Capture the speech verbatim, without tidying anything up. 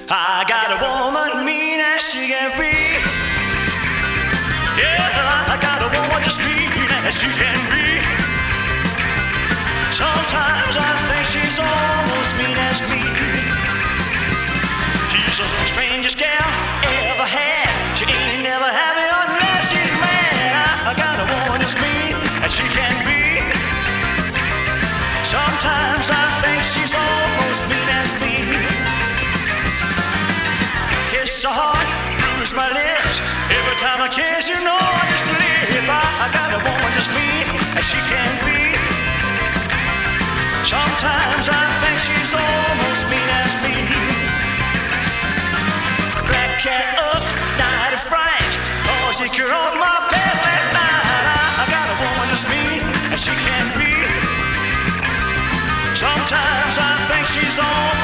I got a woman mean as she can be. Yeah, I got a woman just mean as she can be. Sometimes I think she's almost mean as me. She's the strangest gal ever had. She ain't never happy unless she's mad. I, I got a woman just mean as she can be. Sometimes I think she's almost mean as me. Kiss her heart, bruise my lips. Every time I kiss, you know I just live. I, I got a woman just mean as she can be. Sometimes I think she's